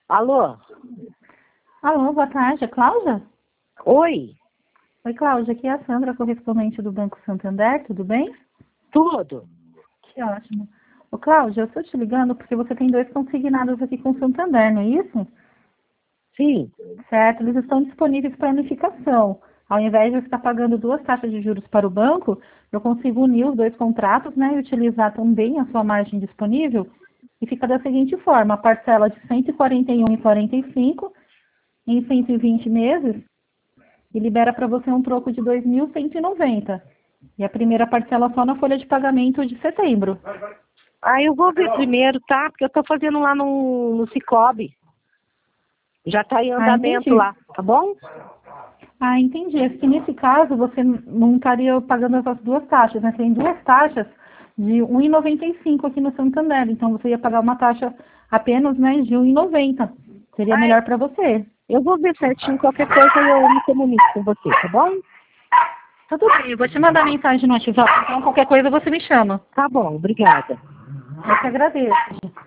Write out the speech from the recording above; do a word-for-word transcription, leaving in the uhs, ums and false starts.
Alô? Alô, boa tarde, é Cláudia? Oi? Oi, Cláudia, aqui é a Sandra, correspondente do Banco Santander, tudo bem? Tudo? Que ótimo. Ô, Cláudia, eu estou te ligando porque você tem dois consignados aqui com o Santander, não é isso? Sim. Certo, eles estão disponíveis para unificação. Ao invés de eu estar pagando duas taxas de juros para o banco, eu consigo unir os dois contratos, né, e utilizar também a sua margem disponível. E fica da seguinte forma, a parcela de cento e quarenta e um vírgula quarenta e cinco em cento e vinte meses e libera para você um troco de dois mil cento e noventa. E a primeira parcela só na folha de pagamento de setembro. Ah, eu vou ver primeiro, tá? Porque eu tô fazendo lá no, no Cicobi. Já tá em Ah, andamento entendi. lá, tá bom? Ah, entendi. É que nesse caso você não estaria pagando essas duas taxas, né? Tem duas taxas de um vírgula noventa e cinco aqui no Santander. Então você ia pagar uma taxa apenas, né, de um vírgula noventa. Seria Ah, melhor para você. eu vou ver certinho qualquer coisa e eu me comunico com você, tá bom? Tudo bem, eu vou te mandar mensagem no WhatsApp. Então qualquer coisa você me chama. Tá bom, obrigada. Eu que agradeço.